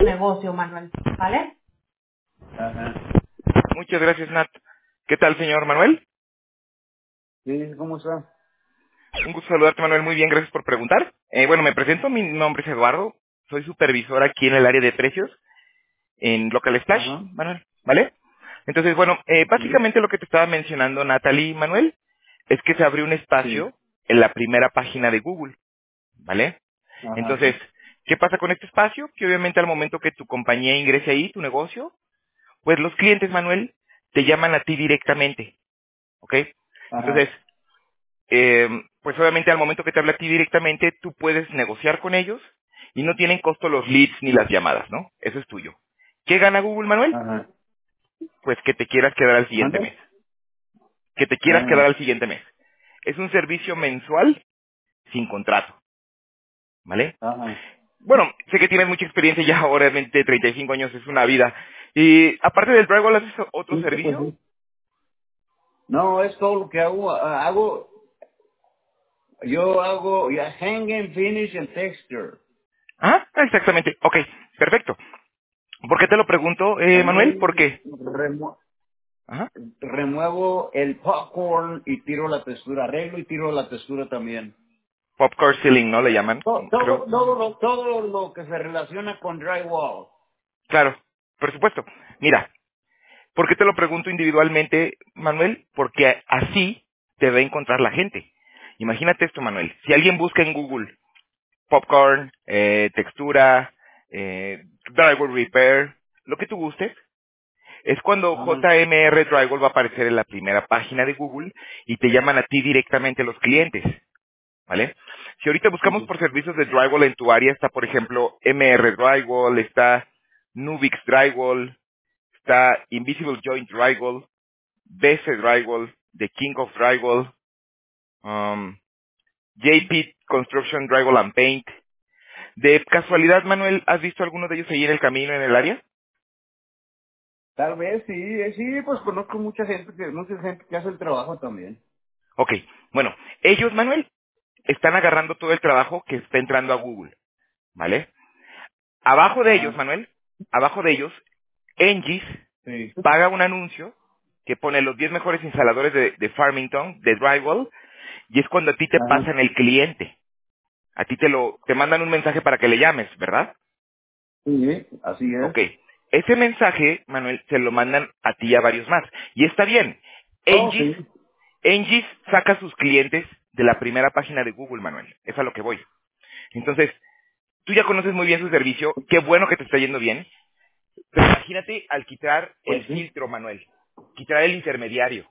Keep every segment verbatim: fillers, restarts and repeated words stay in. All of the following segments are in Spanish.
negocio, Manuel, ¿vale? Ajá. Muchas gracias, Nat. ¿Qué tal, señor Manuel? Sí, ¿cómo está? Un gusto saludarte, Manuel. Muy bien, gracias por preguntar. Eh, bueno, me presento, mi nombre es Eduardo. Soy supervisor aquí en el área de precios en Local Splash, Ajá. Manuel, ¿vale? Entonces, bueno, eh, Sí. básicamente lo que te estaba mencionando Natalie y Manuel es que se abrió un Sí. espacio en la primera página de Google, ¿vale? Ajá. Entonces, ¿qué pasa con este espacio? Que obviamente al momento que tu compañía ingrese ahí, tu negocio, pues los clientes, Manuel, te llaman a ti directamente, ¿ok? Entonces, Ajá. eh, pues obviamente al momento que te habla a ti directamente, tú puedes negociar con ellos y no tienen costo los leads ni las llamadas, ¿no? Eso es tuyo. ¿Qué gana Google, Manuel? Ajá. Pues que te quieras quedar al siguiente ¿Manda? mes. Que te quieras quedar Ajá. al siguiente mes. Es un servicio mensual sin contrato, ¿vale? Ajá. Bueno, sé que tienes mucha experiencia ya, obviamente treinta y cinco años es una vida. Y aparte del Drywall, ¿haces otro Sí, pues servicio? sí. No, es todo lo que hago. ah, Hago, yo hago ya hang and finish and texture. Ah, exactamente. Ok, perfecto. ¿Por qué te lo pregunto, eh, Manuel? También Porque remo- ajá, remuevo el popcorn y tiro la textura. Arreglo y tiro la textura también. popcorn ceiling, ¿no? Le llaman, Todo, creo. todo, todo, lo, todo lo que se relaciona con drywall. Claro, por supuesto. Mira, ¿por qué te lo pregunto individualmente, Manuel? Porque así te va a encontrar la gente. Imagínate esto, Manuel. Si alguien busca en Google popcorn, eh, textura, eh, drywall repair, lo que tú gustes, es cuando Ajá. J M R Drywall va a aparecer en la primera página de Google y te llaman a ti directamente los clientes, ¿vale? Si ahorita Sí, buscamos sí. por servicios de drywall en tu área, está, por ejemplo, M R Drywall, está Nubix Drywall, está Invisible Joint Drywall, B C Drywall, The King of Drywall, um, J P Construction Drywall and Paint. De casualidad, Manuel, ¿has visto alguno de ellos ahí en el camino, en el área? Tal vez sí, eh, sí, pues conozco mucha gente que, mucha gente que hace el trabajo también. Ok, bueno, ellos, Manuel, están agarrando todo el trabajo que está entrando a Google, ¿vale? Abajo de ellos, Ajá, Manuel, abajo de ellos, Engis sí. paga un anuncio que pone los diez mejores instaladores de, de Farmington, de Drywall, y es cuando a ti te Ajá, pasan el cliente. A ti te lo, te mandan un mensaje para que le llames, ¿verdad? sí, así es. Ok. Ese mensaje, Manuel, se lo mandan a ti y a varios más. Y está bien. Oh, Engis, sí. Engis saca a sus clientes de la primera página de Google, Manuel. Es a lo que voy. Entonces, tú ya conoces muy bien su servicio. Qué bueno que te está yendo bien. Pero imagínate al quitar el Pues sí. filtro, Manuel. Quitar el intermediario.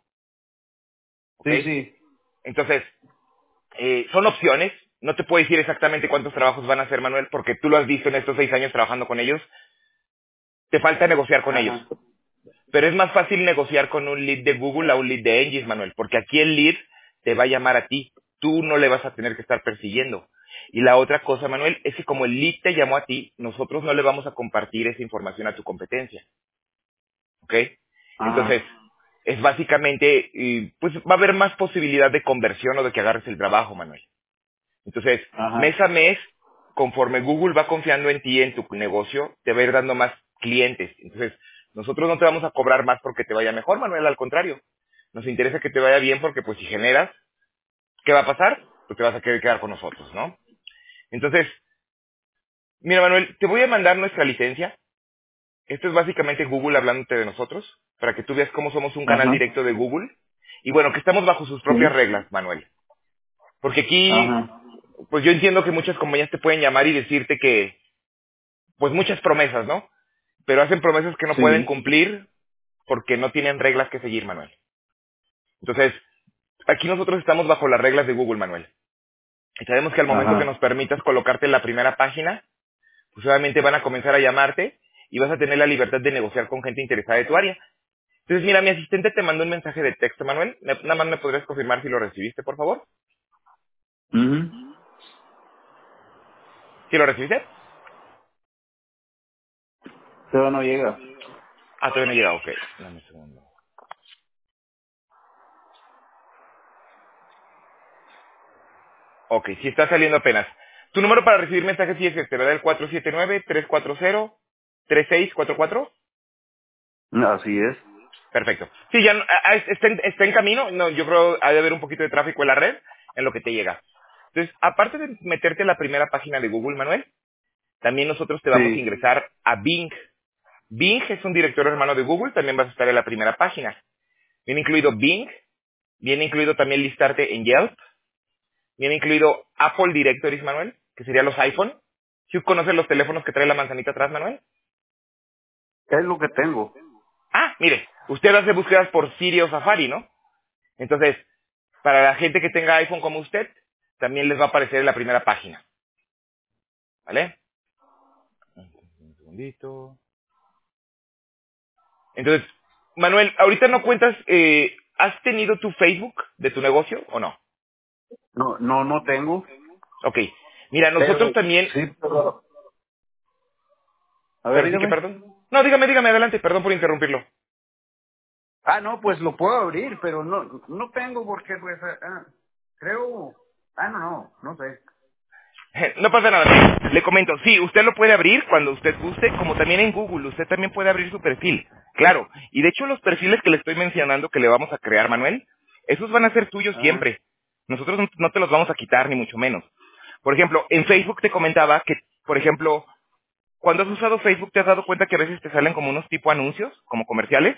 ¿Ok? Sí, sí. Entonces, eh, son opciones. No te puedo decir exactamente cuántos trabajos van a hacer, Manuel, porque tú lo has visto en estos seis años trabajando con ellos. Te falta negociar con ellos. Ajá. Pero es más fácil negociar con un lead de Google a un lead de Engis, Manuel, porque aquí el lead te va a llamar a ti. Tú no le vas a tener que estar persiguiendo. Y la otra cosa, Manuel, es que como el lead te llamó a ti, nosotros no le vamos a compartir esa información a tu competencia. ¿Ok? Entonces, Ajá. es básicamente, y, pues va a haber más posibilidad de conversión o de que agarres el trabajo, Manuel. Entonces, mes Ajá. a mes, conforme Google va confiando en ti, en tu negocio, te va a ir dando más clientes. Entonces, nosotros no te vamos a cobrar más porque te vaya mejor, Manuel, al contrario. Nos interesa que te vaya bien porque, pues, si generas, ¿qué va a pasar? Pues te vas a querer quedar con nosotros, ¿no? Entonces, mira, Manuel, te voy a mandar nuestra licencia. Esto es básicamente Google hablándote de nosotros, para que tú veas cómo somos un canal Ajá. directo de Google. Y bueno, que estamos bajo sus propias Sí. reglas, Manuel. Porque aquí, Ajá. pues yo entiendo que muchas compañías te pueden llamar y decirte que, pues muchas promesas, ¿no? Pero hacen promesas que no pueden Sí. cumplir porque no tienen reglas que seguir, Manuel. Entonces, aquí nosotros estamos bajo las reglas de Google, Manuel. Y sabemos que al momento que Ajá. nos permitas colocarte en la primera página, pues obviamente van a comenzar a llamarte y vas a tener la libertad de negociar con gente interesada de tu área. Entonces, mira, mi asistente te mandó un mensaje de texto, Manuel. Me- Nada más me podrías confirmar si lo recibiste, por favor. Ujú. ¿Sí lo recibiste? Todavía no llega. Ah, todavía no ha llegado, ok. Dame un segundo. Ok, sí está saliendo apenas. Tu número para recibir mensajes sí es este, ¿verdad? El cuatro siete nueve, tres cuatro cero. tres seis cuatro cuatro. Así es. Perfecto. Sí, ya no- ah, ah, está en, está en camino. No, yo creo ha de haber un poquito de tráfico en la red en lo que te llega. Entonces, aparte de meterte a la primera página de Google, Manuel, también nosotros te vamos a Sí. ingresar a Bing. Bing es un directorio hermano de Google, también vas a estar en la primera página. Viene incluido Bing, viene incluido también listarte en Yelp, viene incluido Apple Directories, Manuel, que serían los iPhone. ¿Sí conoces los teléfonos que trae la manzanita atrás, Manuel? Es lo que tengo. Ah, mire, usted hace búsquedas por Siri o Safari, ¿no? Entonces, para la gente que tenga iPhone como usted, también les va a aparecer en la primera página, ¿vale? Un segundito. Entonces, Manuel, ahorita no cuentas, eh, ¿has tenido tu Facebook de tu negocio o no? No, no, no tengo. Ok. Mira, nosotros Pero, también, sí, pero... A ver, pero sí que dígame. perdón. No, dígame, dígame, adelante, perdón por interrumpirlo. Ah, no, pues lo puedo abrir, pero no, no tengo porque, pues, ah, ah, creo... Ah, no, no, no sé. No pasa nada. Le comento, sí, usted lo puede abrir cuando usted guste, como también en Google, usted también puede abrir su perfil. Claro, y de hecho los perfiles que le estoy mencionando que le vamos a crear, Manuel, esos van a ser tuyos Ajá. siempre. Nosotros no no te los vamos a quitar, ni mucho menos. Por ejemplo, en Facebook te comentaba que, por ejemplo, cuando has usado Facebook, ¿te has dado cuenta que a veces te salen como unos tipo anuncios, como comerciales?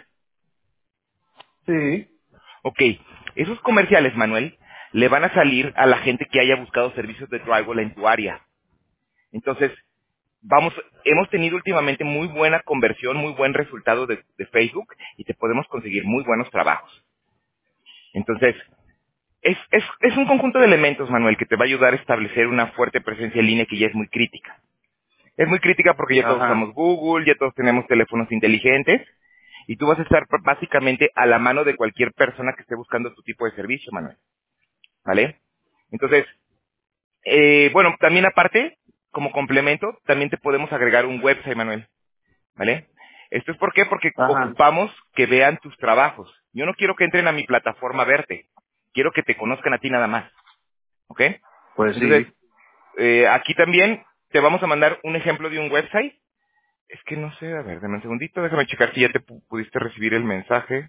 Sí. Ok, esos comerciales, Manuel, le van a salir a la gente que haya buscado servicios de Drywall en tu área. Entonces, vamos, hemos tenido últimamente muy buena conversión, muy buen resultado de, de Facebook y te podemos conseguir muy buenos trabajos. Entonces, es, es, es un conjunto de elementos, Manuel, que te va a ayudar a establecer una fuerte presencia en línea que ya es muy crítica. Es muy crítica porque ya todos Ajá. usamos Google, ya todos tenemos teléfonos inteligentes y tú vas a estar pr- básicamente a la mano de cualquier persona que esté buscando tu tipo de servicio, Manuel. ¿Vale? Entonces, eh, bueno, también aparte, como complemento, también te podemos agregar un website, Manuel. ¿Vale? ¿Esto es por qué? Porque Ajá. ocupamos que vean tus trabajos. Yo no quiero que entren a mi plataforma a verte. Quiero que te conozcan a ti nada más. ¿Ok? Pues Entonces, sí. eh, aquí también te vamos a mandar un ejemplo de un website. Es que no sé, a ver, dame un segundito, déjame checar si ya te pu- pudiste recibir el mensaje.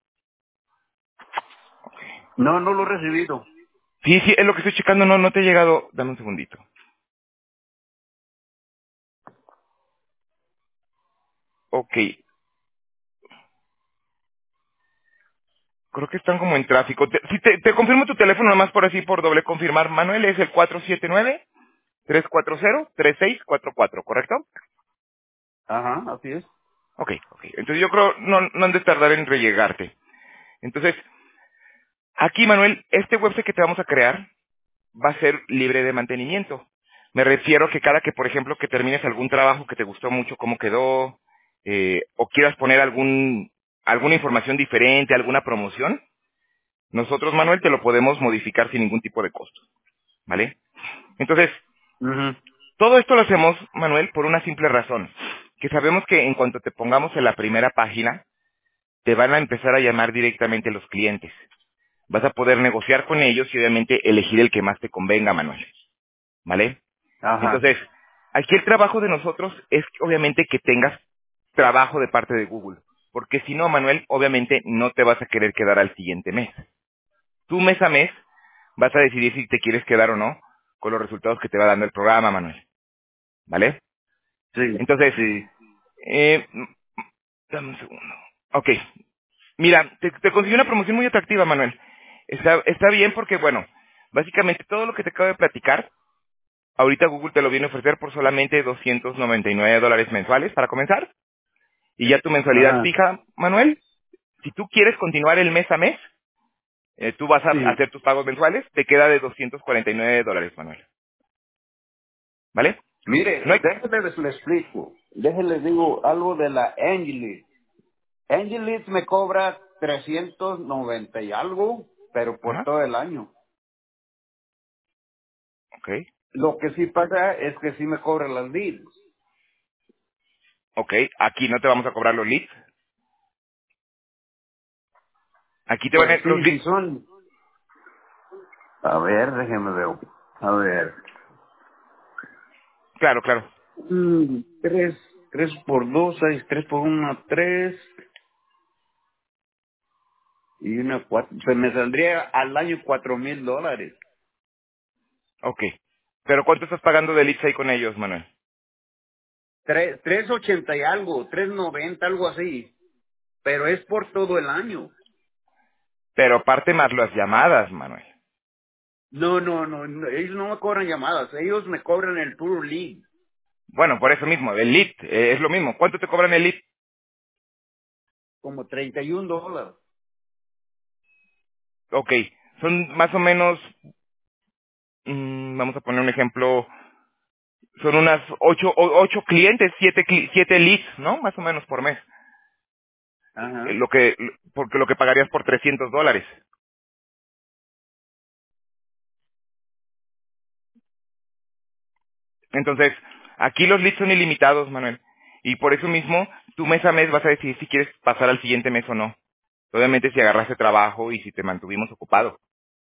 No, no lo he recibido. Sí, sí, es lo que estoy checando, no, no te ha llegado. Dame un segundito. Ok, creo que están como en tráfico. Te, si te, te confirmo tu teléfono nomás por así, por doble confirmar. Manuel, es el cuatro siete nueve, tres cuatro cero, tres seis cuatro cuatro, ¿correcto? Ajá, así es. Ok, ok. Entonces yo creo no, no han de tardar en rellegarte. Entonces, aquí, Manuel, este website que te vamos a crear va a ser libre de mantenimiento. Me refiero a que cada que, por ejemplo, que termines algún trabajo que te gustó mucho, cómo quedó, eh, o quieras poner algún, alguna información diferente, alguna promoción, nosotros, Manuel, te lo podemos modificar sin ningún tipo de costo. ¿Vale? Entonces, Ujú. todo esto lo hacemos, Manuel, por una simple razón. Que sabemos que en cuanto te pongamos en la primera página, te van a empezar a llamar directamente los clientes. Vas a poder negociar con ellos y obviamente elegir el que más te convenga, Manuel. ¿Vale? Ajá. Entonces, aquí el trabajo de nosotros es obviamente que tengas trabajo de parte de Google. Porque si no, Manuel, obviamente no te vas a querer quedar al siguiente mes. Tú mes a mes vas a decidir si te quieres quedar o no con los resultados que te va dando el programa, Manuel. ¿Vale? Sí, Entonces, sí. eh, dame un segundo. Ok. Mira, te, te conseguí una promoción muy atractiva, Manuel. Está, está bien porque, bueno, básicamente todo lo que te acabo de platicar, ahorita Google te lo viene a ofrecer por solamente doscientos noventa y nueve dólares mensuales para comenzar. Y ya tu mensualidad Ajá. fija, Manuel, si tú quieres continuar el mes a mes, eh, tú vas a Sí. hacer tus pagos mensuales, te queda de doscientos cuarenta y nueve dólares, Manuel. ¿Vale? Mire, No hay... déjeme les le explico. Déjenle digo algo de la Angelis. Angelis me cobra trescientos noventa y algo, pero por Ajá. todo el año. Ok. Lo que sí pasa es que sí me cobra las leads. Ok. Aquí no te vamos a cobrar los leads. Aquí te van a... Pues Los sí, sí leads... son. A ver, déjeme ver. A ver. Claro, claro. Mm, tres. Tres por dos, seis, tres por una, tres. Y una cuatro. Pues me saldría al año cuatro mil dólares. Ok. Pero ¿cuánto estás pagando de leads ahí con ellos, Manuel? Tres, tres ochenta y algo, tres noventa, algo así. Pero es por todo el año. Pero aparte más las llamadas, Manuel. No, no, no, no, ellos no me cobran llamadas, ellos me cobran el puro lead, Bueno, por eso mismo, el lead, eh, es lo mismo. ¿Cuánto te cobran el lead? como treinta y un dólares. Ok. Son más o menos, mm, vamos a poner un ejemplo, son unas ocho, o- ocho clientes, siete, cli- siete leads, ¿no? Más o menos por mes. Eh, Ajá. Lo que, porque lo que pagarías por trescientos dólares. Entonces, aquí los leads son ilimitados, Manuel. Y por eso mismo, tú mes a mes vas a decidir si quieres pasar al siguiente mes o no. Obviamente si agarraste trabajo y si te mantuvimos ocupado.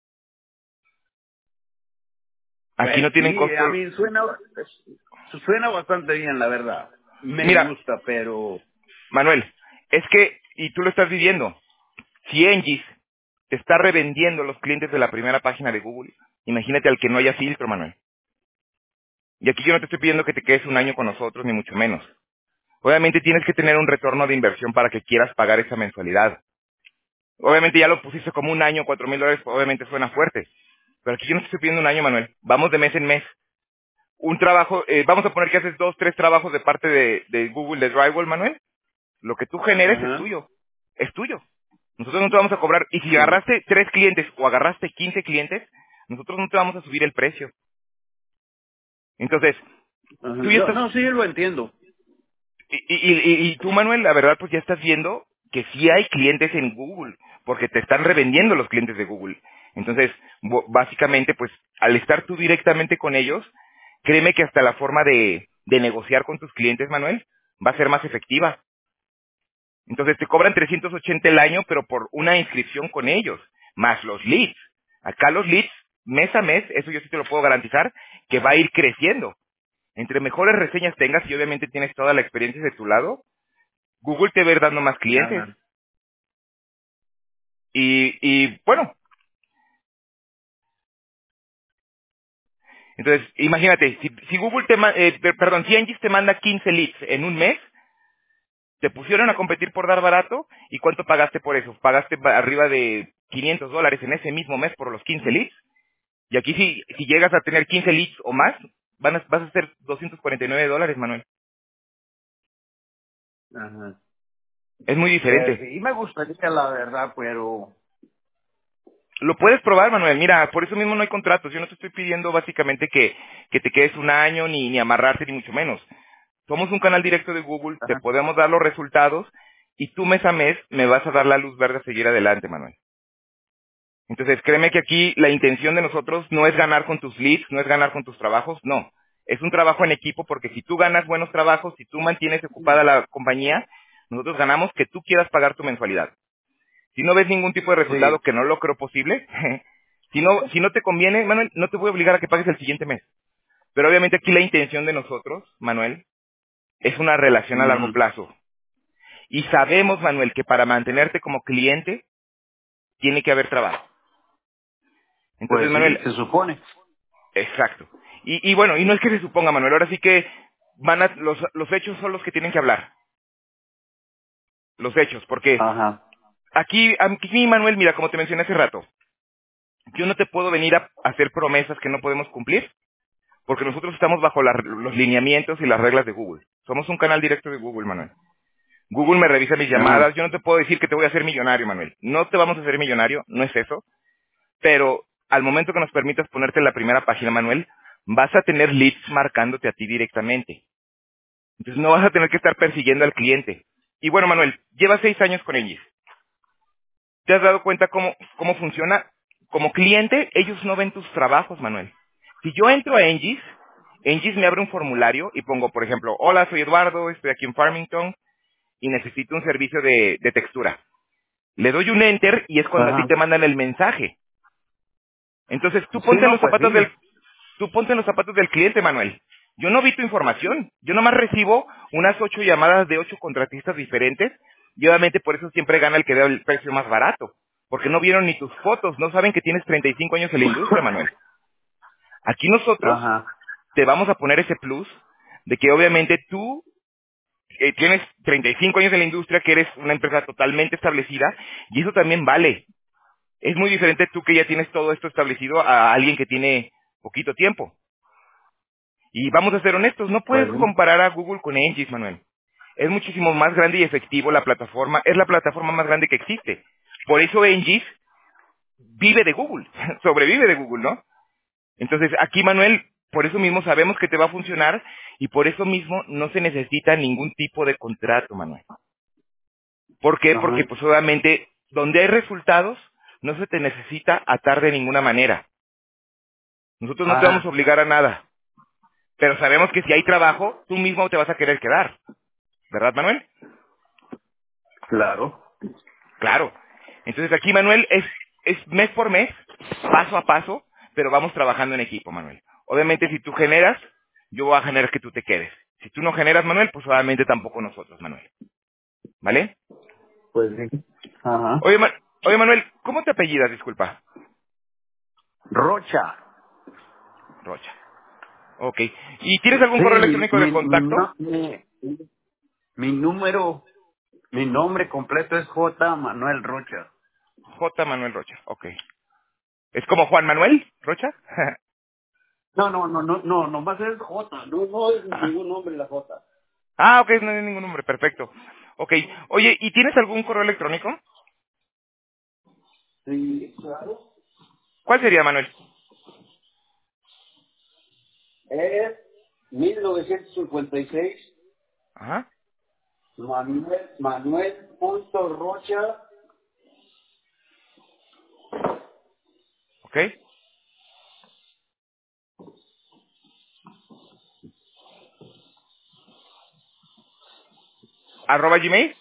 Aquí Pues no tienen sí, costo. a mí suena, suena bastante bien, la verdad. Me Mira, gusta, pero... Manuel, es que, y tú lo estás viviendo, si Engis te está revendiendo los clientes de la primera página de Google, imagínate al que no haya filtro, Manuel. Y aquí yo no te estoy pidiendo que te quedes un año con nosotros, ni mucho menos. Obviamente tienes que tener un retorno de inversión para que quieras pagar esa mensualidad. Obviamente ya lo pusiste como un año, cuatro mil dólares, obviamente suena fuerte. Pero aquí yo no te estoy pidiendo un año, Manuel. Vamos de mes en mes. Un trabajo, eh, vamos a poner que haces dos, tres trabajos de parte de, de Google, de Drywall, Manuel. Lo que tú generes es Ajá. tuyo. Es tuyo. Nosotros no te vamos a cobrar. Y si Sí. agarraste tres clientes o agarraste quince clientes, nosotros no te vamos a subir el precio. Entonces, Ajá. tú ya No, estás, no, sí, lo entiendo. y, y, y, y tú, Manuel, la verdad, pues ya estás viendo que sí hay clientes en Google, porque te están revendiendo los clientes de Google. Entonces, bo- básicamente, pues, al estar tú directamente con ellos, créeme que hasta la forma de, de negociar con tus clientes, Manuel, va a ser más efectiva. Entonces, te cobran trescientos ochenta el año, pero por una inscripción con ellos, más los leads. Acá los leads, mes a mes, eso yo sí te lo puedo garantizar, que va a ir creciendo. Entre mejores reseñas tengas y obviamente tienes toda la experiencia de tu lado, Google te va a ir dando más clientes. Ajá. Y, y bueno, entonces imagínate, si, si Google te ma- eh, per- perdón, si Engis te manda quince leads en un mes, te pusieron a competir por dar barato, ¿y cuánto pagaste por eso? Pagaste ba- arriba de quinientos dólares en ese mismo mes por los quince leads. Y aquí si, si llegas a tener quince leads o más, van a- vas a hacer doscientos cuarenta y nueve dólares, Manuel. Ajá. Es muy Pues diferente. sí, me gustaría, la verdad, pero... Lo puedes probar, Manuel. Mira, por eso mismo no hay contratos. Yo no te estoy pidiendo básicamente que, que te quedes un año ni, ni amarrarte ni mucho menos. Somos un canal directo de Google, te Ajá. podemos dar los resultados y tú mes a mes me vas a dar la luz verde a seguir adelante, Manuel. Entonces, créeme que aquí la intención de nosotros no es ganar con tus leads, no es ganar con tus trabajos, no. Es un trabajo en equipo porque si tú ganas buenos trabajos, si tú mantienes ocupada la compañía, nosotros ganamos que tú quieras pagar tu mensualidad. Si no ves ningún tipo de resultado, Sí. que no lo creo posible, si no, si no te conviene, Manuel, no te voy a obligar a que pagues el siguiente mes. Pero obviamente aquí la intención de nosotros, Manuel, es una relación a largo Ujú. plazo. Y sabemos, Manuel, que para mantenerte como cliente tiene que haber trabajo. Entonces, Pues sí, Manuel, se supone. exacto. Y, y bueno, y no es que se suponga, Manuel, ahora sí que van a, los, los hechos son los que tienen que hablar. Los hechos, porque Ajá. aquí, aquí, Manuel, mira, como te mencioné hace rato, yo no te puedo venir a hacer promesas que no podemos cumplir, porque nosotros estamos bajo la- los lineamientos y las reglas de Google. Somos un canal directo de Google, Manuel. Google me revisa mis Ajá. llamadas, yo no te puedo decir que te voy a hacer millonario, Manuel. No te vamos a hacer millonario, no es eso, pero al momento que nos permitas ponerte en la primera página, Manuel, vas a tener leads marcándote a ti directamente. Entonces no vas a tener que estar persiguiendo al cliente. Y bueno, Manuel, llevas seis años con ellos. ¿Te has dado cuenta cómo, cómo funciona? Como cliente, ellos no ven tus trabajos, Manuel. Si yo entro a Engis, Engis me abre un formulario y pongo, por ejemplo, hola, soy Eduardo, estoy aquí en Farmington y necesito un servicio de, de textura. Le doy un enter y es cuando a ti Ajá. te mandan el mensaje. Entonces tú Sí, ponte en no, los pues zapatos sí. del, tú ponte en los zapatos del cliente, Manuel. Yo no vi tu información. Yo nomás recibo unas ocho llamadas de ocho contratistas diferentes y obviamente por eso siempre gana el que dé el precio más barato. Porque no vieron ni tus fotos, no saben que tienes treinta y cinco años en la industria, Manuel. Aquí nosotros Ajá. te vamos a poner ese plus de que obviamente tú eh, tienes treinta y cinco años en la industria, que eres una empresa totalmente establecida y eso también vale. Es muy diferente tú que ya tienes todo esto establecido a alguien que tiene poquito tiempo. Y vamos a ser honestos, no Pues puedes comparar a Google con Engis, Manuel. Es muchísimo más grande y efectivo la plataforma, es la plataforma más grande que existe. Por eso Engis vive de Google, sobrevive de Google, ¿no? Entonces, aquí, Manuel, por eso mismo sabemos que te va a funcionar y por eso mismo no se necesita ningún tipo de contrato, Manuel. ¿Por qué? Porque, ajá. pues, obviamente, donde hay resultados, no se te necesita atar de ninguna manera. Nosotros no te vamos a Ajá. obligar a nada, pero sabemos que si hay trabajo, tú mismo te vas a querer quedar. ¿Verdad, Manuel? Claro. Claro. Entonces aquí, Manuel, es, es mes por mes, paso a paso, pero vamos trabajando en equipo, Manuel. Obviamente, si tú generas, yo voy a generar que tú te quedes. Si tú no generas, Manuel, pues obviamente tampoco nosotros, Manuel. ¿Vale? Pues sí. Ajá. Oye, Ma- Oye, Manuel, ¿cómo te apellidas? Disculpa. Rocha. Rocha. Ok. ¿Y tienes algún Sí, correo mi, electrónico de mi, mi, contacto? no- mi, mi número, mi nombre completo es J. Manuel Rocha. J. Manuel Rocha. Ok. ¿Es como Juan Manuel Rocha? No, no, no, no, no, nomás es J. No, no es ah, ningún nombre la J. ah, ok, no hay ningún nombre. Perfecto. Ok. Oye, ¿y tienes algún correo electrónico? Sí, claro. ¿Cuál sería, Manuel? Es mil novecientos cincuenta y seis Ajá. Manuel, Manuel punto Rocha, Ok. ¿Arroba Gmail?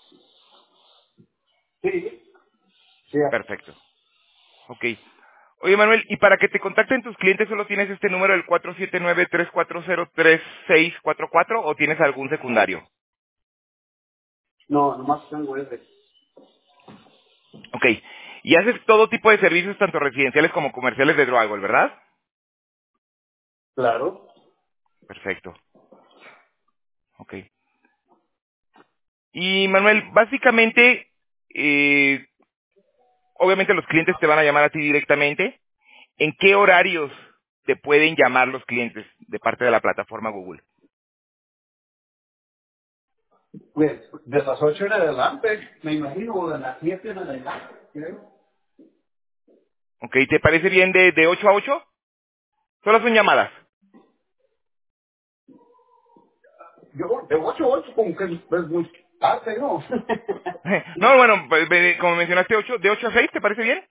sí, sí, Perfecto. Ok. Oye, Manuel, ¿y para que te contacten tus clientes solo tienes este número, el cuatro siete nueve, tres cuatro cero, tres seis cuatro cuatro, o tienes algún secundario? no, nomás tengo ese. Ok. Y haces todo tipo de servicios, tanto residenciales como comerciales de drywall, ¿verdad? Claro. Perfecto. Ok. Y, Manuel, básicamente, eh, obviamente los clientes te van a llamar a ti directamente. ¿En qué horarios te pueden llamar los clientes de parte de la plataforma Google? Pues de las ocho en adelante, me imagino, o de las siete en adelante, creo. Ok, ¿te parece bien de, de ocho a ocho? Solo son llamadas. Yo, de ocho a ocho como que es es muy tarde, ¿no? No, bueno, pues, ve- como mencionaste, ocho, de ocho a seis, ¿te parece bien?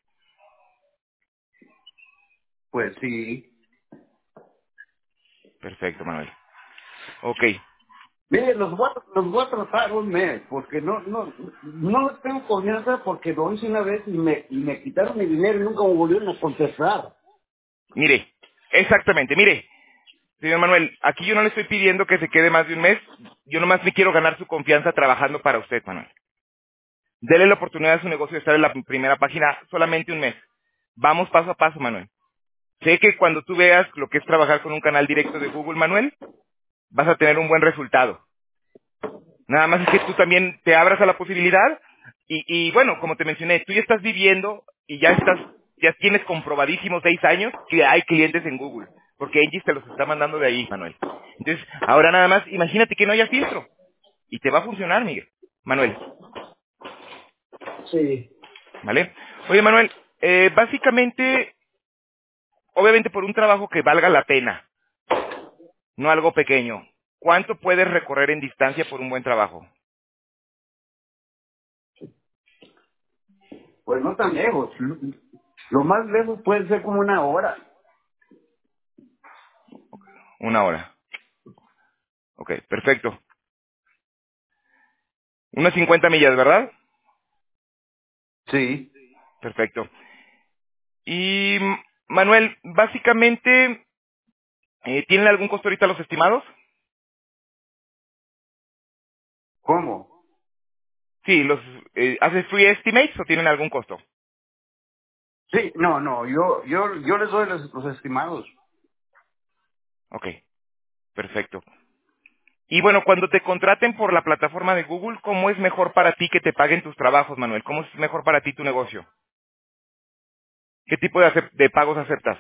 Pues sí. Perfecto, Manuel. Ok. Mire, los voy, a, los voy a tratar un mes, porque no, no, no les tengo confianza porque lo hice una vez y me, y me quitaron mi dinero y nunca me volvieron a contestar. Mire, exactamente, mire, señor Manuel, aquí yo no le estoy pidiendo que se quede más de un mes, yo nomás me quiero ganar su confianza trabajando para usted, Manuel. Dele la oportunidad a su negocio de estar en la primera página solamente un mes. Vamos paso a paso, Manuel. Sé que cuando tú veas lo que es trabajar con un canal directo de Google, Manuel, vas a tener un buen resultado. Nada más es que tú también te abras a la posibilidad y, y bueno, como te mencioné, tú ya estás viviendo y ya estás, ya tienes comprobadísimos seis años que hay clientes en Google, porque Engis te los está mandando de ahí, Manuel. Entonces, ahora nada más, imagínate que no haya filtro y te va a funcionar, Miguel. Manuel, Sí. ¿vale? Oye, Manuel, eh, básicamente, obviamente por un trabajo que valga la pena, no algo pequeño, ¿cuánto puedes recorrer en distancia por un buen trabajo? Pues no tan lejos. Lo más lejos puede ser como una hora. Una hora. Ok, perfecto. Unas cincuenta millas, ¿verdad? Sí. Perfecto. Y, mm, Manuel, básicamente, eh, ¿tienen algún costo ahorita los estimados? ¿Cómo? Sí, los, eh, ¿haces free estimates o tienen algún costo? Sí, no, no, yo, yo, yo les doy los, los estimados. Ok, perfecto. Y bueno, cuando te contraten por la plataforma de Google, ¿cómo es mejor para ti que te paguen tus trabajos, Manuel? ¿Cómo es mejor para ti tu negocio? ¿Qué tipo de, acep- de pagos aceptas?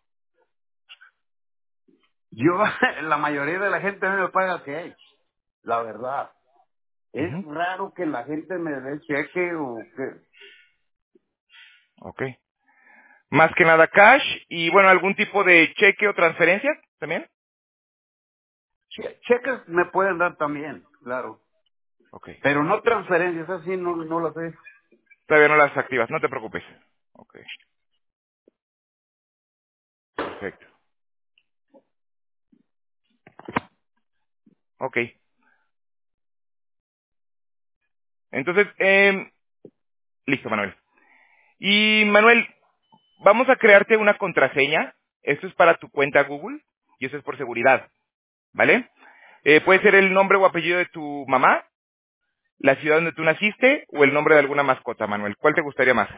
Yo, la mayoría de la gente no me paga cash, la verdad. Es Ujú. raro que la gente me dé cheque o que... Ok. Más que nada cash y bueno, algún tipo de cheque o transferencia también. che- cheques me pueden dar también, claro. Ok. Pero no transferencias, así no, no las sé. Todavía no las activas, no te preocupes. Ok, perfecto. Ok. Entonces, eh, listo, Manuel. Y Manuel, vamos a crearte una contraseña. Esto es para tu cuenta Google y eso es por seguridad, ¿vale? Eh, puede ser el nombre o apellido de tu mamá, la ciudad donde tú naciste o el nombre de alguna mascota, Manuel. ¿Cuál te gustaría más?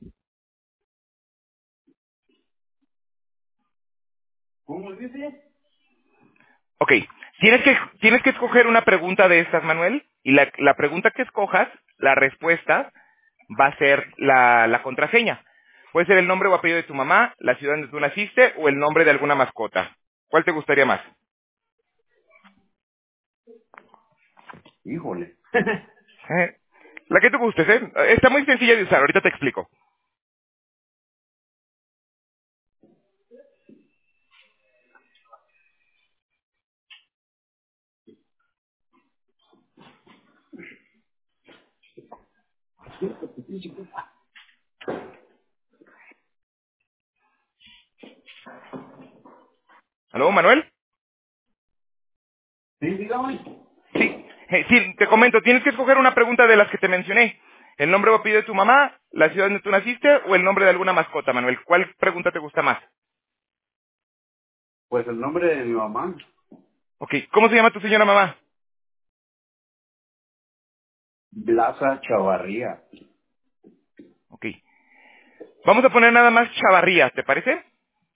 ¿Cómo dice? Ok, tienes que, tienes que escoger una pregunta de estas, Manuel, y la, la pregunta que escojas, la respuesta va a ser la, la contraseña. Puede ser el nombre o apellido de tu mamá, la ciudad donde tú naciste o el nombre de alguna mascota. ¿Cuál te gustaría más? Híjole. Eh, La que te gustes, ¿eh? Está muy sencilla de usar, ahorita te explico. ¿Aló, Manuel? Sí, dígame. Sí, eh, sí, te comento, tienes que escoger una pregunta de las que te mencioné. ¿El nombre o apellido de tu mamá, la ciudad donde tú naciste o el nombre de alguna mascota, Manuel? ¿Cuál pregunta te gusta más? Pues el nombre de mi mamá, Ok, ¿cómo se llama tu señora mamá? Blasa Chavarría. Ok. Vamos a poner nada más Chavarría, ¿te parece?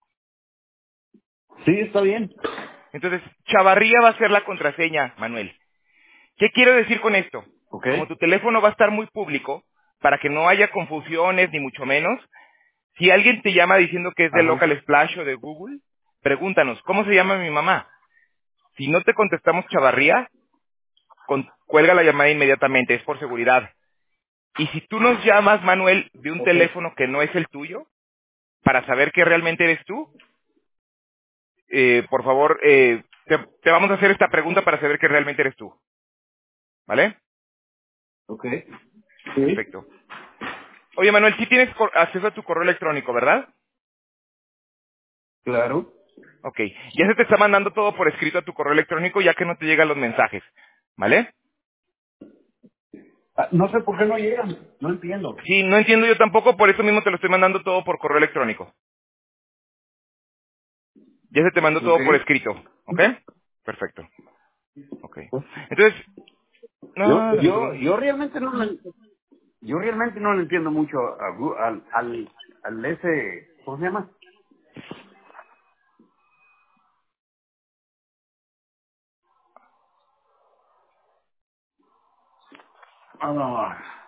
Sí, está bien. Entonces, Chavarría va a ser la contraseña, Manuel. ¿Qué quiero decir con esto? ¿Ok? Como tu teléfono va a estar muy público, para que no haya confusiones ni mucho menos, si alguien te llama diciendo que es de Ajá. Local Splash o de Google, pregúntanos, ¿cómo se llama mi mamá? Si no te contestamos Chavarría, con- cuelga la llamada inmediatamente, es por seguridad. Y si tú nos llamas, Manuel, de un Ok. teléfono que no es el tuyo, para saber que realmente eres tú, eh, por favor, eh, te, te vamos a hacer esta pregunta para saber que realmente eres tú. ¿Vale? Ok. Sí, Perfecto. Oye, Manuel, sí tienes cor- acceso a tu correo electrónico, ¿verdad? claro. Ok. Ya se te está mandando todo por escrito a tu correo electrónico ya que no te llegan los mensajes. ¿Vale? Ah, no sé por qué no llegan. No entiendo. Sí, no entiendo yo tampoco, por eso mismo te lo estoy mandando todo por correo electrónico. Ya se te mandó Ok. todo por escrito. ¿Ok? Perfecto. Ok. Entonces, Yo, no, dame un yo, segundo. yo realmente no le, yo realmente no le entiendo mucho a Gu- al, al, al ese, ¿cómo se llama? Ah,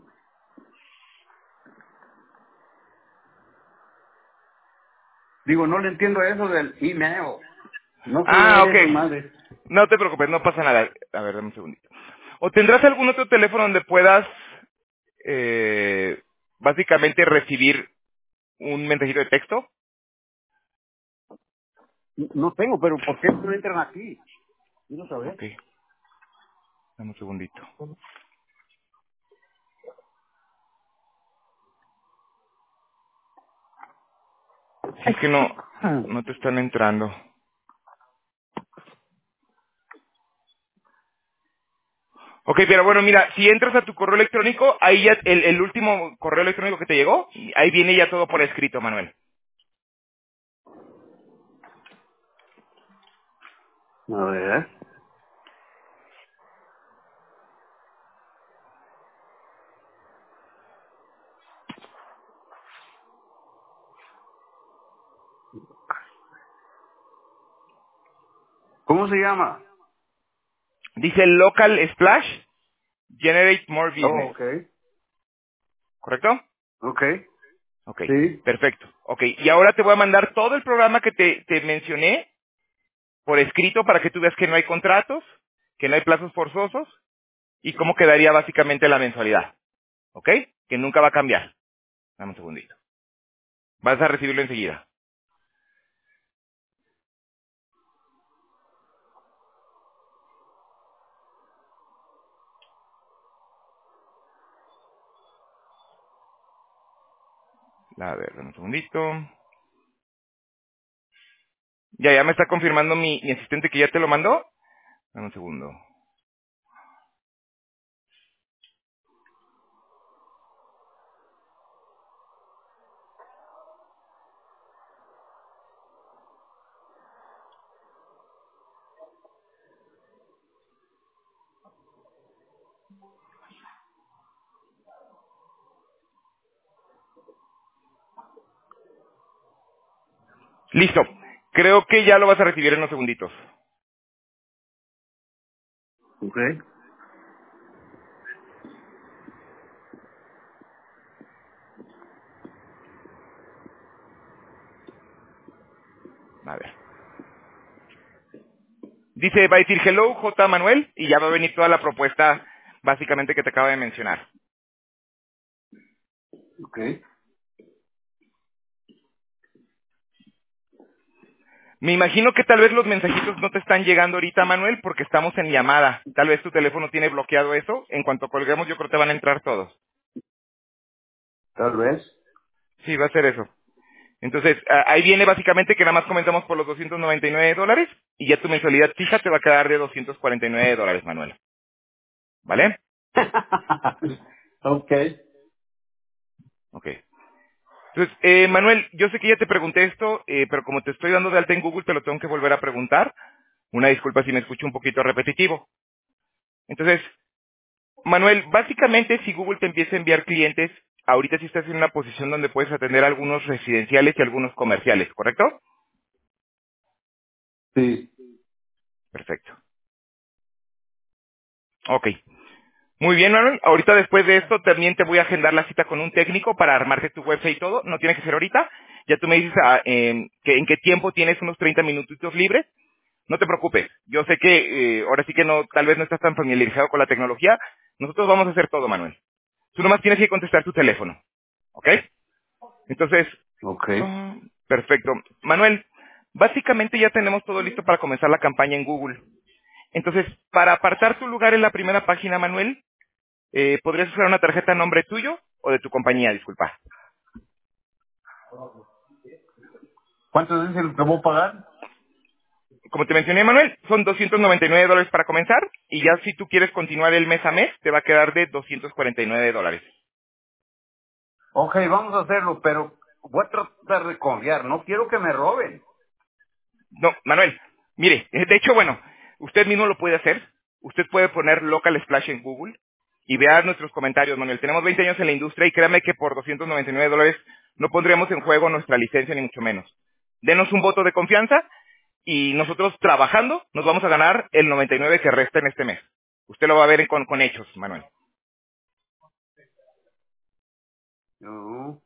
digo, no le entiendo eso del email. No sé Ah, leer ok. esa madre. No te preocupes, no pasa nada. A ver, dame un segundito. ¿O tendrás algún otro teléfono donde puedas eh, básicamente recibir un mensajito de texto? No tengo, pero ¿por qué no entran aquí? Quiero saber. Ok, dame un segundito. Si es que no, no te están entrando. Ok, pero bueno, mira, si entras a tu correo electrónico, ahí ya, el, el último correo electrónico que te llegó, ahí viene ya todo por escrito, Manuel. A ver. ¿Cómo se llama? Dice Local Splash Generate More Oh, Business. ok. ¿Correcto? Ok. Ok, Sí. perfecto. Ok, y ahora te voy a mandar todo el programa que te, te mencioné por escrito para que tú veas que no hay contratos, que no hay plazos forzosos y cómo quedaría básicamente la mensualidad. ¿Ok? Que nunca va a cambiar. Dame un segundito. Vas a recibirlo enseguida. A ver, dame un segundito. Ya, ya me está confirmando mi, mi asistente que ya te lo mandó. Dame un segundo. Listo. Creo que ya lo vas a recibir en unos segunditos. Ok. A ver. Dice, va a decir hello, J. Manuel, y ya va a venir toda la propuesta básicamente que te acabo de mencionar. Ok. Me imagino que tal vez los mensajitos no te están llegando ahorita, Manuel, porque estamos en llamada. Tal vez tu teléfono tiene bloqueado eso. En cuanto colguemos, yo creo que te van a entrar todos. Tal vez. Sí, va a ser eso. Entonces, a- ahí viene básicamente que nada más comentamos por los doscientos noventa y nueve dólares y ya tu mensualidad fija te va a quedar de doscientos cuarenta y nueve dólares, Manuel. ¿Vale? Ok. Ok. Entonces, eh, Manuel, yo sé que ya te pregunté esto, eh, pero como te estoy dando de alta en Google, te lo tengo que volver a preguntar. Una disculpa si me escucho un poquito repetitivo. Entonces, Manuel, básicamente si Google te empieza a enviar clientes, ahorita sí estás en una posición donde puedes atender algunos residenciales y algunos comerciales, ¿correcto? Sí. Perfecto. Ok. Muy bien, Manuel. Ahorita después de esto también te voy a agendar la cita con un técnico para armarte tu website y todo. No tiene que ser ahorita. Ya tú me dices ah, en, que, en qué tiempo tienes unos treinta minutitos libres. No te preocupes. Yo sé que eh, ahora sí que no, tal vez no estás tan familiarizado con la tecnología. Nosotros vamos a hacer todo, Manuel. Tú nomás tienes que contestar tu teléfono. ¿Ok? Entonces, Ok. ah, perfecto. Manuel, básicamente ya tenemos todo listo para comenzar la campaña en Google. Entonces, para apartar tu lugar en la primera página, Manuel, eh, ¿podrías usar una tarjeta a nombre tuyo o de tu compañía? Disculpa. ¿Cuánto es el que voy a pagar? Como te mencioné, Manuel, son doscientos noventa y nueve dólares para comenzar y ya si tú quieres continuar el mes a mes, te va a quedar de doscientos cuarenta y nueve dólares. Ok, vamos a hacerlo, pero voy a tratar de confiar. No quiero que me roben. No, Manuel, mire, eh, de hecho, bueno, usted mismo lo puede hacer. Usted puede poner Local Splash en Google y vea nuestros comentarios, Manuel. Tenemos veinte años en la industria y créame que por doscientos noventa y nueve dólares no pondríamos en juego nuestra licencia ni mucho menos. Denos un voto de confianza y nosotros trabajando nos vamos a ganar el noventa y nueve que resta en este mes. Usted lo va a ver con, con hechos, Manuel. No.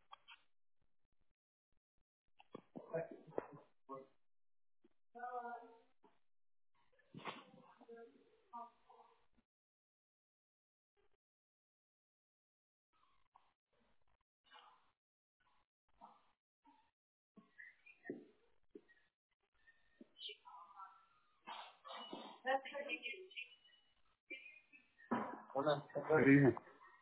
Hola. Sí.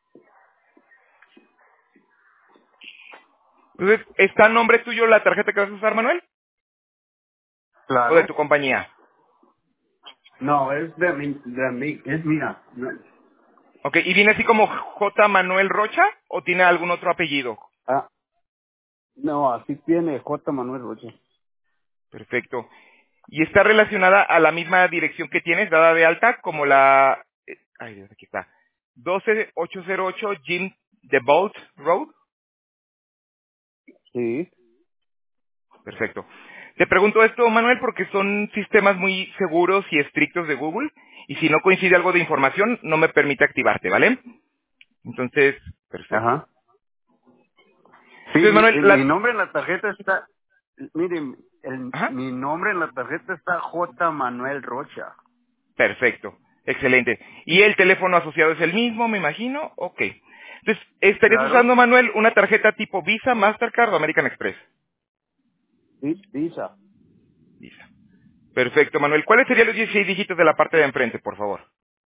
Entonces, ¿está a nombre tuyo la tarjeta que vas a usar, Manuel? ¿O de Claro. tu compañía? No, es de mí, de mí, es mía. No. Ok, ¿y viene así como J. Manuel Rocha o tiene algún otro apellido? Ah, no, así tiene J. Manuel Rocha. Perfecto. ¿Y está relacionada a la misma dirección que tienes, dada de alta, como la... eh, Ay, Dios, aquí está. doce mil ochocientos ocho Jim DeBolt Road? Sí. Perfecto. Te pregunto esto, Manuel, porque son sistemas muy seguros y estrictos de Google, y si no coincide algo de información, no me permite activarte, ¿vale? Entonces, perfecto. Ajá. Sí, Entonces, mi, Manuel, eh, mi la... nombre en la tarjeta está, miren, el, Ajá, mi nombre en la tarjeta está J. Manuel Rocha. perfecto, excelente. ¿Y el teléfono asociado es el mismo, me imagino? Ok. Entonces, ¿estarías Claro. usando, Manuel, una tarjeta tipo Visa, Mastercard o American Express? Vi- Visa. Visa. Perfecto, Manuel. ¿Cuáles serían los dieciséis dígitos de la parte de enfrente, por favor?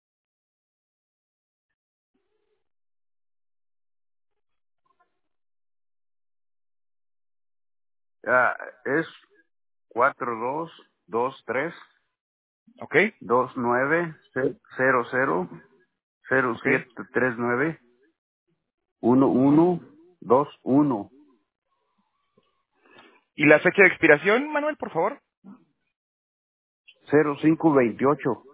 Ah, es cuatro dos dos tres ¿Ok? dos nueve cero cero cero ¿Ok? siete tres nueve uno uno dos uno ¿Y la fecha de expiración, Manuel, por favor? cero cinco veintiocho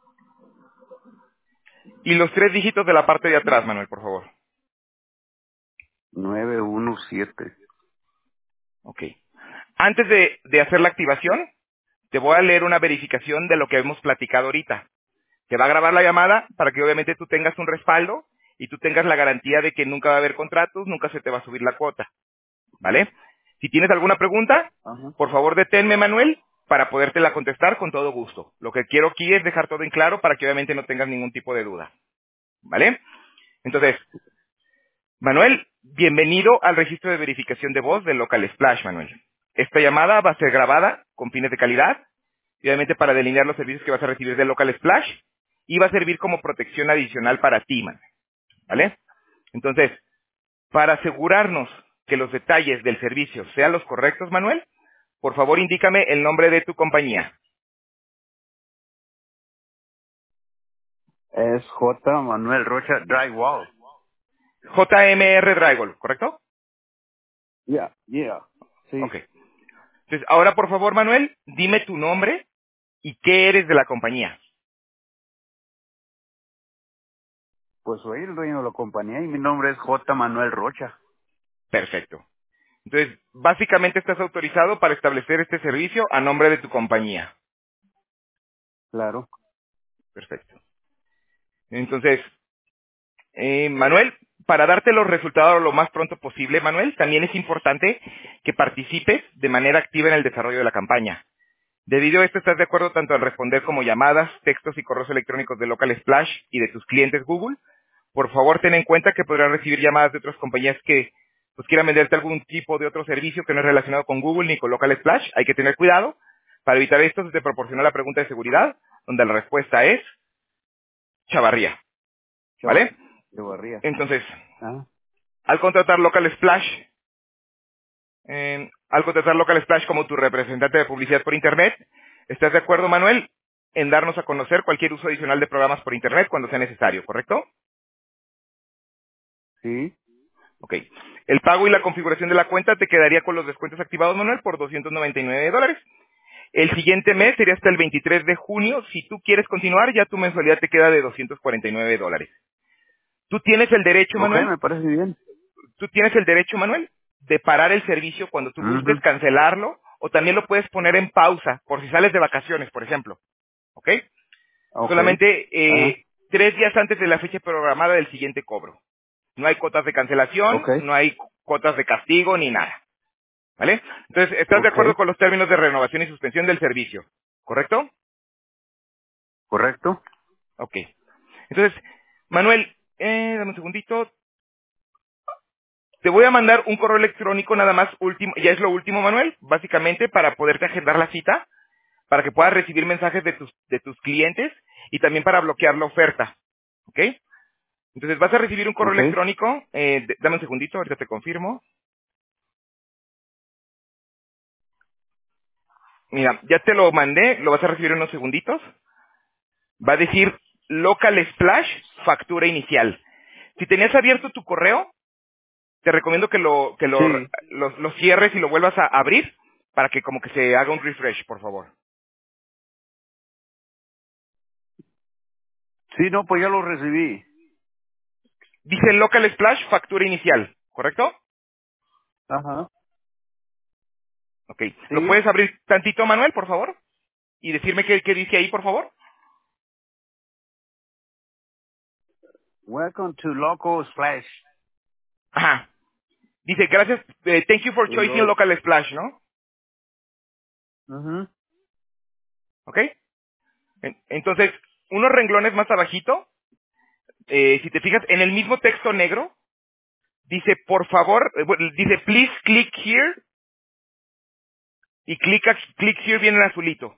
Y los tres dígitos de la parte de atrás, Manuel, por favor. nueve uno siete. Ok. Antes de, de hacer la activación, te voy a leer una verificación de lo que hemos platicado ahorita. Te va a grabar la llamada para que obviamente tú tengas un respaldo y tú tengas la garantía de que nunca va a haber contratos, nunca se te va a subir la cuota. ¿Vale? Si tienes alguna pregunta, Ajá. por favor deténme, Manuel, para podértela contestar con todo gusto. Lo que quiero aquí es dejar todo en claro para que obviamente no tengas ningún tipo de duda. ¿Vale? Entonces, Manuel, bienvenido al registro de verificación de voz del Local Splash, Manuel. Esta llamada va a ser grabada con fines de calidad, y obviamente para delinear los servicios que vas a recibir del Local Splash, y va a servir como protección adicional para ti, Manuel. ¿Vale? Entonces, para asegurarnos que los detalles del servicio sean los correctos, Manuel, por favor indícame el nombre de tu compañía. Es J. Manuel Rocha Drywall. J M R Drywall, ¿correcto? Yeah, yeah. Sí. Ok. Entonces, ahora por favor, Manuel, dime tu nombre y qué eres de la compañía. Pues soy el dueño de la compañía y mi nombre es J. Manuel Rocha. Perfecto. Entonces, básicamente estás autorizado para establecer este servicio a nombre de tu compañía. Claro. Perfecto. Entonces, eh, Manuel, para darte los resultados lo más pronto posible, Manuel, también es importante que participes de manera activa en el desarrollo de la campaña. Debido a esto, estás de acuerdo tanto al responder como llamadas, textos y correos electrónicos de Local Splash y de tus clientes Google. Por favor, ten en cuenta que podrás recibir llamadas de otras compañías que pues, quieran venderte algún tipo de otro servicio que no es relacionado con Google ni con Local Splash. Hay que tener cuidado. Para evitar esto, se te proporciona la pregunta de seguridad, donde la respuesta es Chavarría. Chava, ¿Vale? de Barría. Entonces, Ah, al contratar Local Splash, eh, al contratar Local Splash como tu representante de publicidad por Internet, ¿estás de acuerdo, Manuel, en darnos a conocer cualquier uso adicional de programas por Internet cuando sea necesario, correcto? sí. Ok. El pago y la configuración de la cuenta te quedaría con los descuentos activados, Manuel, por doscientos noventa y nueve dólares. El siguiente mes sería hasta el veintitrés de junio. Si tú quieres continuar, ya tu mensualidad te queda de doscientos cuarenta y nueve dólares. Tú tienes el derecho, Ok, Manuel, me parece bien. tú tienes el derecho, Manuel, de parar el servicio cuando tú gustes, Mhm. cancelarlo, o también lo puedes poner en pausa, por si sales de vacaciones, por ejemplo. ¿Ok? Okay. Solamente Ajá. eh, tres días antes de la fecha programada del siguiente cobro. No hay cuotas de cancelación, Okay. no hay cuotas de castigo ni nada. ¿Vale? Entonces, ¿estás de Okay. acuerdo con los términos de renovación y suspensión del servicio? ¿Correcto? Correcto. Ok. Entonces, Manuel, eh, dame un segundito. Te voy a mandar un correo electrónico nada más último, ya es lo último, Manuel, básicamente para poderte agendar la cita, para que puedas recibir mensajes de tus, de tus clientes y también para bloquear la oferta. ¿Ok? Entonces vas a recibir un correo Okay. electrónico, eh, de- dame un segundito, ahorita te confirmo. Mira, ya te lo mandé, lo vas a recibir en unos segunditos. Va a decir Local Splash, factura inicial. Si tenías abierto tu correo, te recomiendo que lo, que lo, Sí. lo, lo cierres y lo vuelvas a abrir para que como que se haga un refresh, por favor. Sí, no, pues ya lo recibí. Dice Local Splash, factura inicial, ¿correcto? Ajá. Ok. ¿Lo Sí. puedes abrir tantito, Manuel, por favor? Y decirme qué, qué dice ahí, por favor. Welcome to Local Splash. Ajá. Dice, gracias, eh, thank you for Y choosing lo... local splash, ¿no? Ujú. ¿Ok? En- Entonces, unos renglones más abajito, eh, si te fijas, en el mismo texto negro, dice, por favor, eh, bueno, dice, please click here, y click, click here viene en azulito.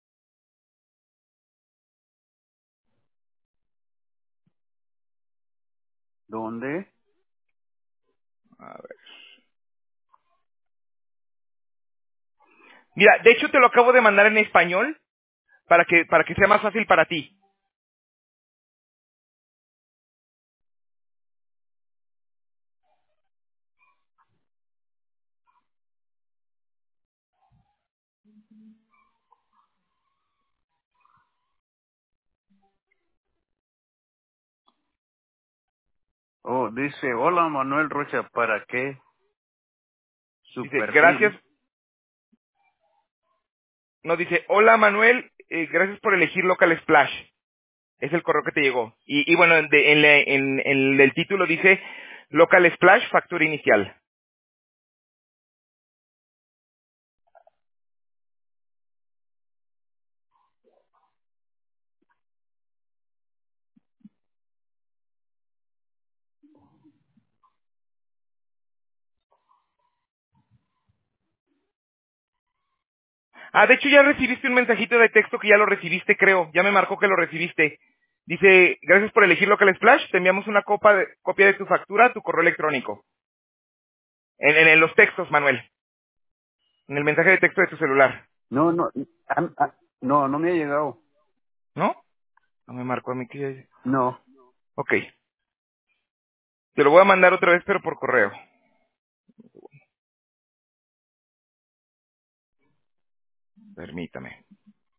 ¿Dónde? A ver. Mira, de hecho te lo acabo de mandar en español, para que, para que sea más fácil para ti. Oh, dice, hola Manuel Rocha, ¿para qué? Su Dice, gracias, perfil. no, dice, hola Manuel, eh, gracias por elegir local splash. Es el correo que te llegó. Y, y bueno, de- en, la- en- en el título dice Local Splash, factura inicial. Ah, de hecho ya recibiste un mensajito de texto que ya lo recibiste, creo. Ya me marcó que lo recibiste. Dice, gracias por elegir Local Splash, te enviamos una copa de- copia de tu factura a tu correo electrónico. En, en- en los textos, Manuel. En el mensaje de texto de tu celular. No, no, ah, ah, no, no me ha llegado. ¿No? No me marcó a mí que ya... No. Ok. Te lo voy a mandar otra vez, pero por correo. Permítame.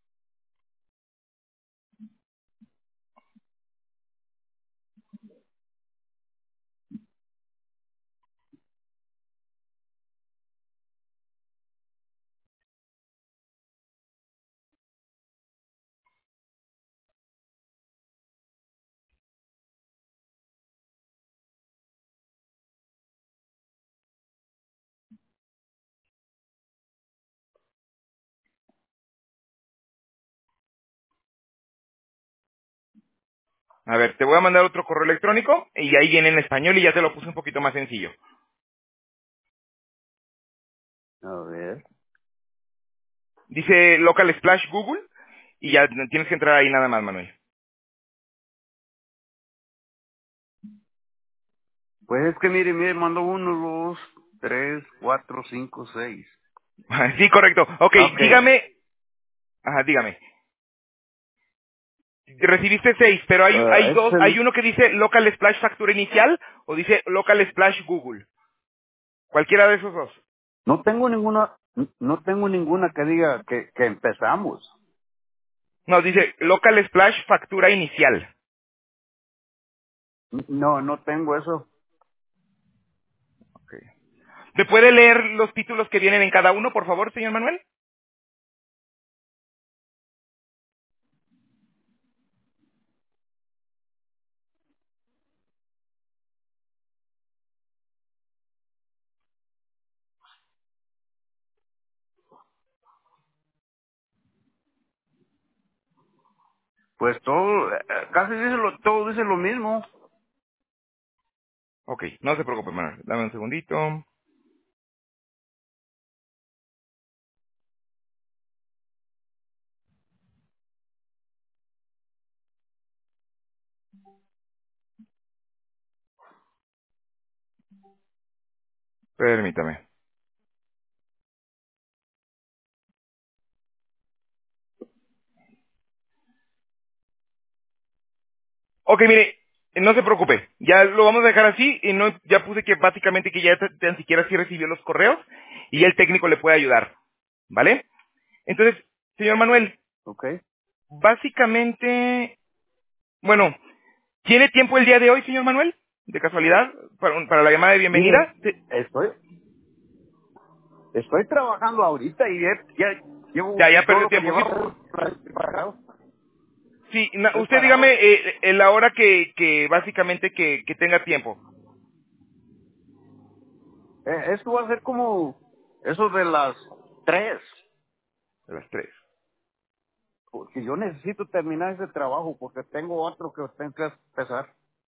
A ver, te voy a mandar otro correo electrónico y ahí viene en español y ya te lo puse un poquito más sencillo. A ver. Dice Local Splash Google y ya tienes que entrar ahí nada más, Manuel. Pues es que mire, mire, mandó uno, dos, tres, cuatro, cinco, seis. Sí, correcto. Ok, Ok. dígame, ajá, dígame. Recibiste seis, pero hay, Ah, hay es dos, hay el... uno que dice Local Splash Factura Inicial o dice Local Splash Google. Cualquiera de esos dos. No tengo ninguna, no tengo ninguna que diga que, que empezamos. No, dice Local Splash Factura Inicial. No, no tengo eso. Ok. ¿Me puede leer los títulos que vienen en cada uno, por favor, señor Manuel? Pues todo, eh, casi dice lo, todo dice lo mismo. Ok, no se preocupe, Manuel. Dame un segundito. Permítame. Ok, mire, no se preocupe, ya lo vamos a dejar así y no, ya puse que básicamente que ya t- tan siquiera sí recibió los correos y ya el técnico le puede ayudar, ¿vale? Entonces, señor Manuel, Ok. básicamente, bueno, ¿tiene tiempo el día de hoy, señor Manuel? De casualidad, para, un- para la llamada de Sí, bienvenida. es- estoy, Estoy trabajando ahorita y ya, ya llevo Ya, ya todo perdió lo que tiempo. Sí, llevaba pagado. sí na- Estoy usted dígame parado. eh, eh, la hora que, que básicamente que, que tenga tiempo. Eh, esto va a ser como eso de las tres. A las tres. Porque yo necesito terminar ese trabajo porque tengo otro que tengo que empezar.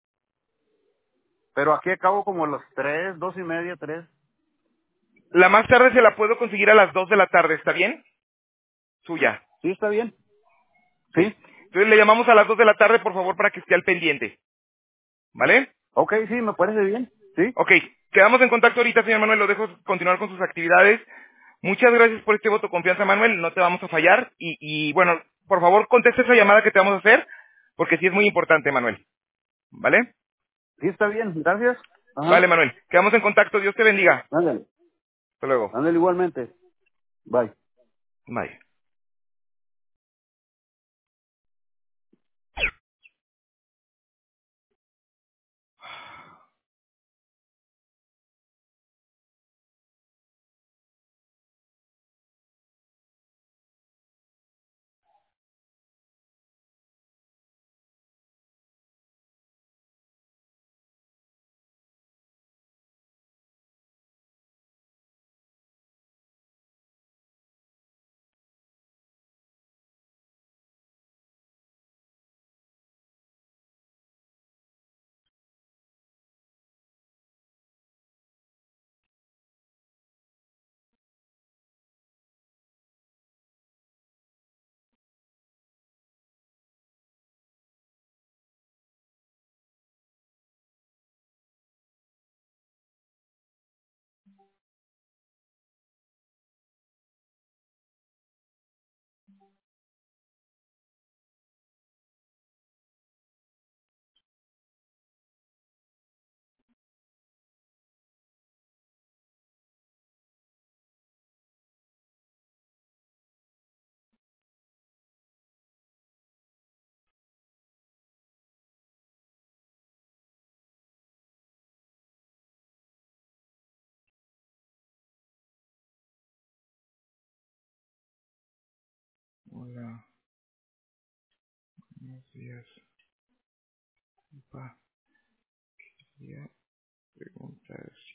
Pero aquí acabo como a las tres, dos y media, tres. La más tarde se la puedo conseguir a las dos de la tarde, ¿está bien? Suya. ¿Sí está bien? Ok. Sí. Entonces le llamamos a las dos de la tarde, por favor, para que esté al pendiente. ¿Vale? Ok, sí, me parece bien. Sí. Ok. Quedamos en contacto ahorita, señor Manuel. Lo dejo continuar con sus actividades. Muchas gracias por este voto de confianza, Manuel. No te vamos a fallar. Y, y bueno, por favor, conteste esa llamada que te vamos a hacer, porque sí es muy importante, Manuel. ¿Vale? Sí está bien. Gracias. Vale, Ajá. Manuel. Quedamos en contacto. Dios te bendiga. Ándale. Hasta luego. Ándale igualmente. Bye. Bye. Hola. Buenos días. Pa. Quería preguntar